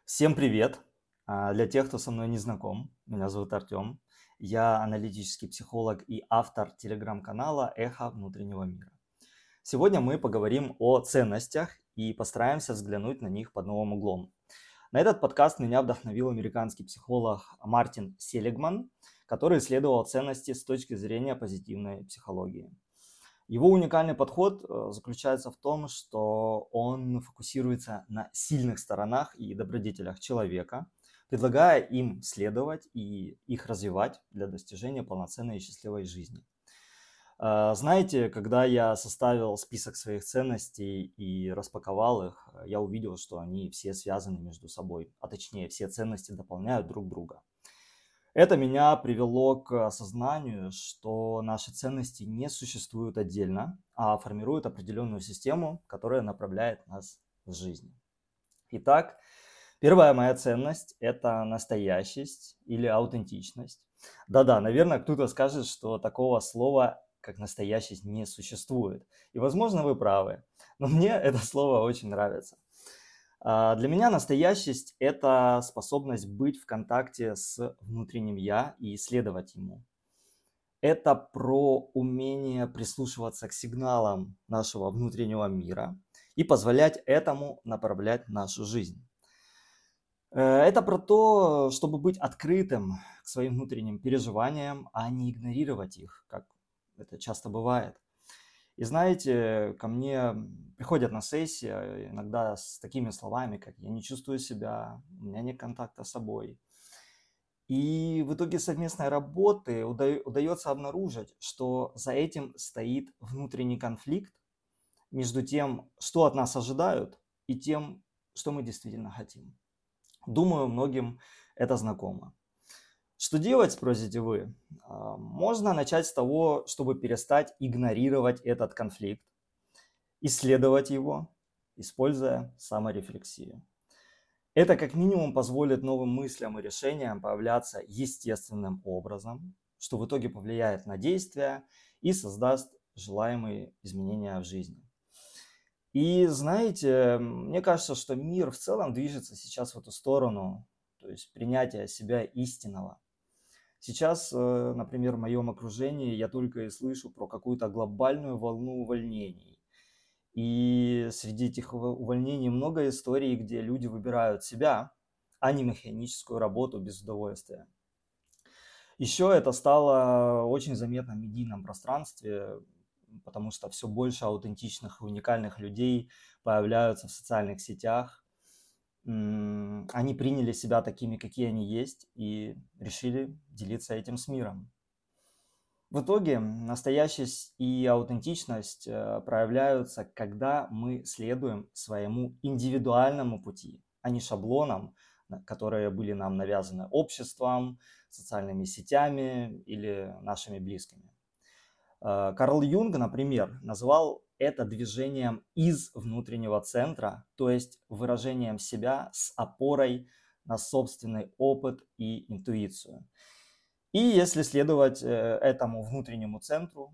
Всем привет! Для тех, кто со мной не знаком, меня зовут Артем. Я аналитический психолог и автор телеграм-канала «Эхо внутреннего мира». Сегодня мы поговорим о ценностях и постараемся взглянуть на них под новым углом. На этот подкаст меня вдохновил американский психолог Мартин Селигман, который исследовал ценности с точки зрения позитивной психологии. Его уникальный подход заключается в том, что он фокусируется на сильных сторонах и добродетелях человека, предлагая им следовать и их развивать для достижения полноценной и счастливой жизни. Знаете, когда я составил список своих ценностей и распаковал их, я увидел, что они все связаны между собой, а точнее все ценности дополняют друг друга. Это меня привело к осознанию, что наши ценности не существуют отдельно, а формируют определенную систему, которая направляет нас в жизни. Итак, первая моя ценность – это настоящесть или аутентичность. Да-да, наверное, кто-то скажет, что такого слова, как настоящесть, не существует. И, возможно, вы правы, но мне это слово очень нравится. Для меня настоящесть – это способность быть в контакте с внутренним «я» и исследовать ему. Это про умение прислушиваться к сигналам нашего внутреннего мира и позволять этому направлять нашу жизнь. Это про то, чтобы быть открытым к своим внутренним переживаниям, а не игнорировать их, как это часто бывает. И знаете, ко мне приходят на сессии иногда с такими словами, как «я не чувствую себя», «у меня нет контакта с собой». И в итоге совместной работы удается обнаружить, что за этим стоит внутренний конфликт между тем, что от нас ожидают, и тем, что мы действительно хотим. Думаю, многим это знакомо. Что делать, спросите вы? Можно начать с того, чтобы перестать игнорировать этот конфликт, исследовать его, используя саморефлексию. Это как минимум позволит новым мыслям и решениям появляться естественным образом, что в итоге повлияет на действия и создаст желаемые изменения в жизни. И знаете, мне кажется, что мир в целом движется сейчас в эту сторону, то есть принятия себя истинного. Сейчас, например, в моем окружении я только и слышу про какую-то глобальную волну увольнений. И среди этих увольнений много историй, где люди выбирают себя, а не механическую работу без удовольствия. Еще это стало очень заметно в медийном пространстве, потому что все больше аутентичных и уникальных людей появляются в социальных сетях. Они приняли себя такими, какие они есть, и решили делиться этим с миром. В итоге настоящесть и аутентичность проявляются, когда мы следуем своему индивидуальному пути, а не шаблонам, которые были нам навязаны обществом, социальными сетями или нашими близкими. Карл Юнг, например, назвал это движением из внутреннего центра, то есть выражением себя с опорой на собственный опыт и интуицию. И если следовать этому внутреннему центру,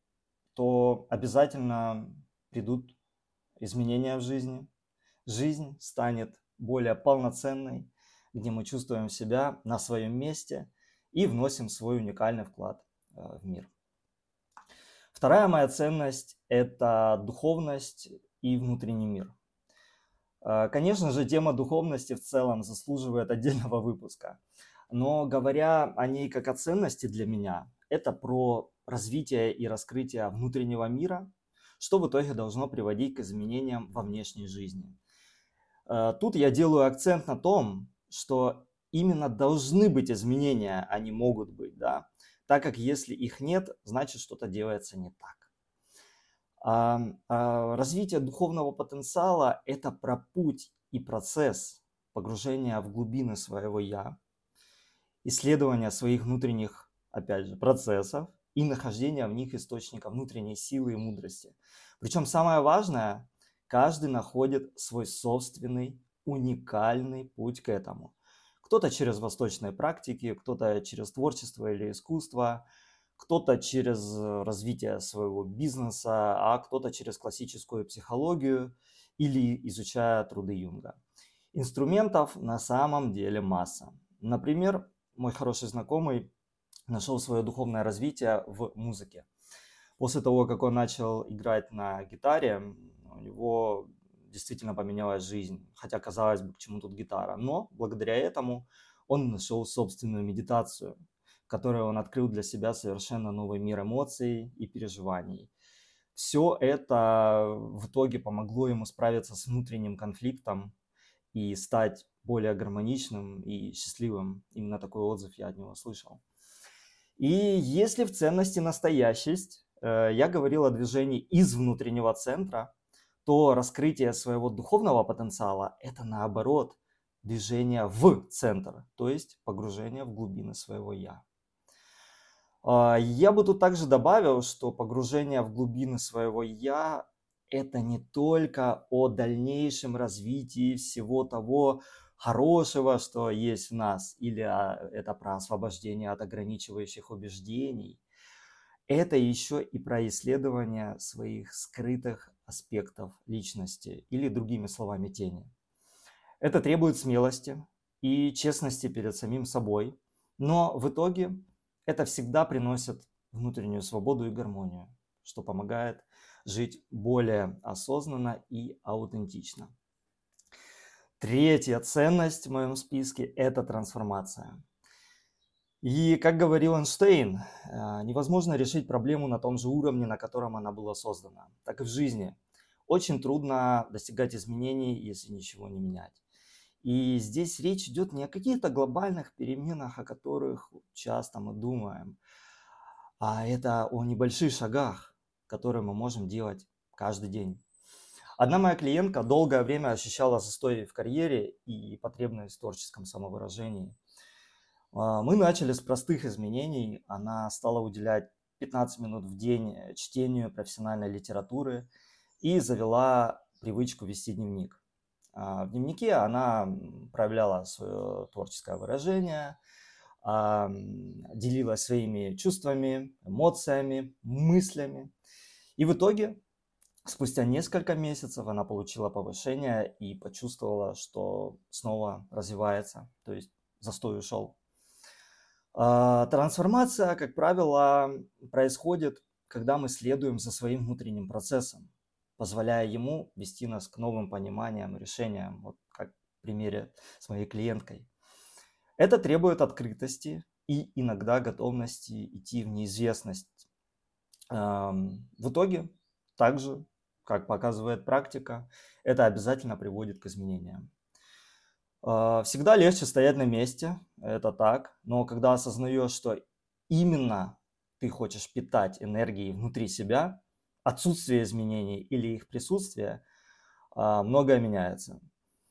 то обязательно придут изменения в жизни. Жизнь станет более полноценной, где мы чувствуем себя на своем месте и вносим свой уникальный вклад в мир. Вторая моя ценность – это духовность и внутренний мир. Конечно же, тема духовности в целом заслуживает отдельного выпуска. Но говоря о ней как о ценности для меня, это про развитие и раскрытие внутреннего мира, что в итоге должно приводить к изменениям во внешней жизни. Тут я делаю акцент на том, что именно должны быть изменения, а не могут быть, да, так как если их нет, значит что-то делается не так. Развитие духовного потенциала – это про путь и процесс погружения в глубины своего «я», исследования своих внутренних, опять же, процессов и нахождения в них источника внутренней силы и мудрости. Причем самое важное, каждый находит свой собственный уникальный путь к этому. Кто-то через восточные практики, кто-то через творчество или искусство, кто-то через развитие своего бизнеса, а кто-то через классическую психологию или изучая труды Юнга. Инструментов на самом деле масса. Например, мой хороший знакомый нашел свое духовное развитие в музыке. После того, как он начал играть на гитаре, у него действительно поменялась жизнь. Хотя, казалось бы, к чему тут гитара. Но благодаря этому он нашел собственную медитацию, в которой он открыл для себя совершенно новый мир эмоций и переживаний. Все это в итоге помогло ему справиться с внутренним конфликтом и стать более гармоничным и счастливым. Именно такой отзыв я от него слышал. И если в ценности настоящесть, я говорил о движении из внутреннего центра, то раскрытие своего духовного потенциала – это наоборот движение в центр, то есть погружение в глубины своего «я». Я бы тут также добавил, что погружение в глубины своего «я» – это не только о дальнейшем развитии всего того хорошего, что есть в нас, или это про освобождение от ограничивающих убеждений. Это еще и про исследование своих скрытых аспектов личности, или другими словами тени. Это требует смелости и честности перед самим собой, но в итоге это всегда приносит внутреннюю свободу и гармонию, что помогает жить более осознанно и аутентично. Третья ценность в моем списке – это трансформация. И, как говорил Эйнштейн, невозможно решить проблему на том же уровне, на котором она была создана. Так и в жизни. Очень трудно достигать изменений, если ничего не менять. И здесь речь идет не о каких-то глобальных переменах, о которых часто мы думаем, а это о небольших шагах, которые мы можем делать каждый день. Одна моя клиентка долгое время ощущала застой в карьере и потребность в творческом самовыражении. Мы начали с простых изменений. Она стала уделять 15 минут в день чтению профессиональной литературы и завела привычку вести дневник. В дневнике она проявляла свое творческое выражение, делилась своими чувствами, эмоциями, мыслями. И в итоге, спустя несколько месяцев, она получила повышение и почувствовала, что снова развивается, то есть застой ушел. Трансформация, как правило, происходит, когда мы следуем за своим внутренним процессом, позволяя ему вести нас к новым пониманиям, решениям, вот как в примере с моей клиенткой. Это требует открытости и иногда готовности идти в неизвестность. В итоге, также, как показывает практика, это обязательно приводит к изменениям. Всегда легче стоять на месте, это так, но когда осознаешь, что именно ты хочешь питать энергией внутри себя, отсутствие изменений или их присутствие, многое меняется.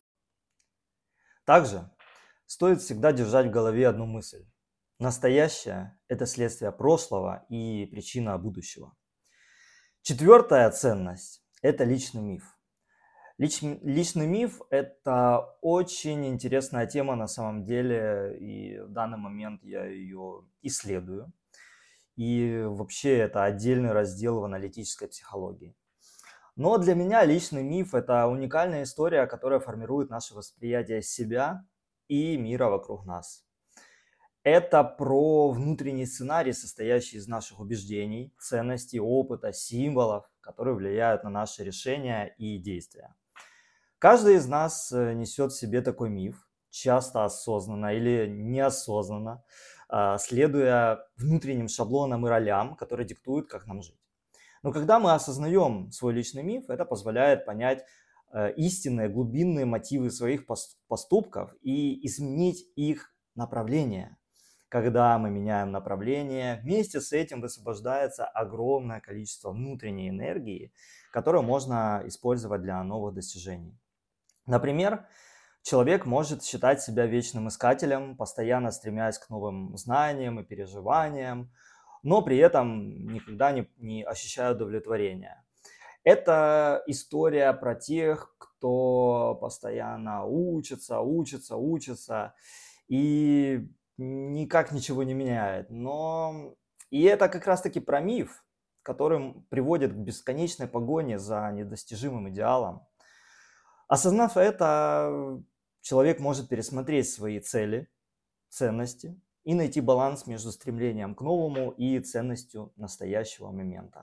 Также стоит всегда держать в голове одну мысль. Настоящее – это следствие прошлого и причина будущего. Четвертая ценность – это личный миф. Личный миф – это очень интересная тема на самом деле, и в данный момент я ее исследую. И вообще это отдельный раздел в аналитической психологии. Но для меня личный миф – это уникальная история, которая формирует наше восприятие себя и мира вокруг нас. Это про внутренний сценарий, состоящий из наших убеждений, ценностей, опыта, символов, которые влияют на наши решения и действия. Каждый из нас несет в себе такой миф, часто осознанно или неосознанно, следуя внутренним шаблонам и ролям, которые диктуют, как нам жить. Но когда мы осознаем свой личный миф, это позволяет понять истинные глубинные мотивы своих поступков и изменить их направление. Когда мы меняем направление, вместе с этим высвобождается огромное количество внутренней энергии, которую можно использовать для новых достижений. Например, человек может считать себя вечным искателем, постоянно стремясь к новым знаниям и переживаниям, но при этом никогда не ощущая удовлетворения. Это история про тех, кто постоянно учится и никак ничего не меняет. И это как раз-таки про миф, который приводит к бесконечной погоне за недостижимым идеалом. Осознав это, Человек может пересмотреть свои цели, ценности и найти баланс между стремлением к новому и ценностью настоящего момента.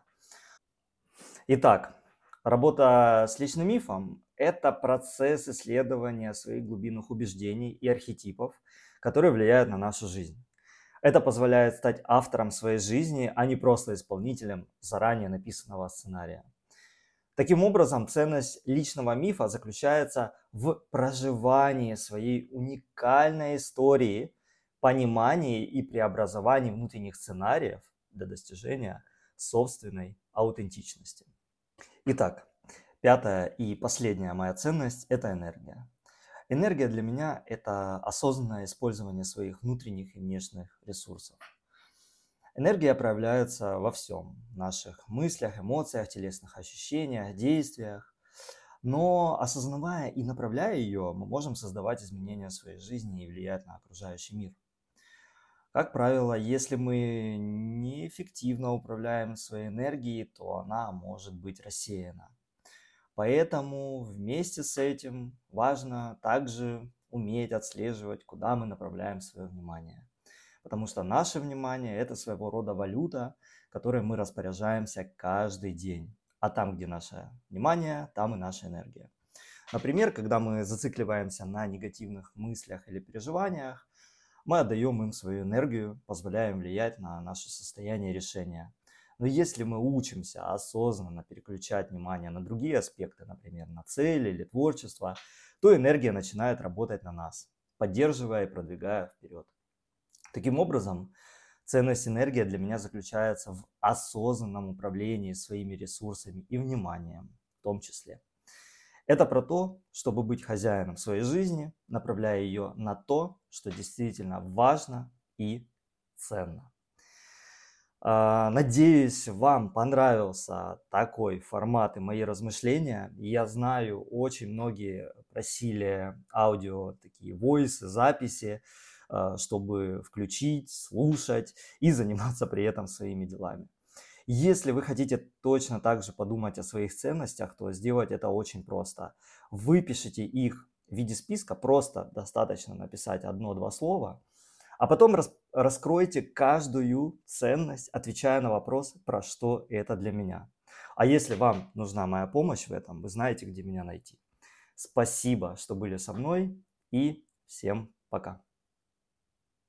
Итак, работа с личным мифом– это процесс исследования своих глубинных убеждений и архетипов, которые влияют на нашу жизнь. Это позволяет стать автором своей жизни, а не просто исполнителем заранее написанного сценария. Таким образом, ценность личного мифа заключается в проживании своей уникальной истории, понимании и преобразовании внутренних сценариев для достижения собственной аутентичности. Итак, пятая и последняя моя ценность– это энергия. Энергия для меня– это осознанное использование своих внутренних и внешних ресурсов. Энергия проявляется во всем, в наших мыслях, эмоциях, телесных ощущениях, действиях. Но осознавая и направляя ее, мы можем создавать изменения в своей жизни и влиять на окружающий мир. Как правило, если мы неэффективно управляем своей энергией, то она может быть рассеяна. Поэтому вместе с этим важно также уметь отслеживать, куда мы направляем свое внимание. Потому что наше внимание– это своего рода валюта, которой мы распоряжаемся каждый день. А там, где наше внимание, там и наша энергия. Например, когда мы зацикливаемся на негативных мыслях или переживаниях, мы отдаем им свою энергию, позволяем влиять на наше состояние и решения. Но если мы учимся осознанно переключать внимание на другие аспекты, например, на цели или творчество, то энергия начинает работать на нас, поддерживая и продвигая вперед. Таким образом, ценность энергии для меня заключается в осознанном управлении своими ресурсами и вниманием в том числе. Это про то, чтобы быть хозяином своей жизни, направляя ее на то, что действительно важно и ценно. Надеюсь, вам понравился такой формат и мои размышления. Я знаю, очень многие просили аудио, такие войсы, записи, чтобы включить, слушать и заниматься при этом своими делами. Если вы хотите точно так же подумать о своих ценностях, то сделать это очень просто. Выпишите их в виде списка, просто достаточно написать 1-2 слова, а потом раскройте каждую ценность, отвечая на вопрос, про что это для меня. А если вам нужна моя помощь в этом, вы знаете, где меня найти. Спасибо, что были со мной, и всем пока.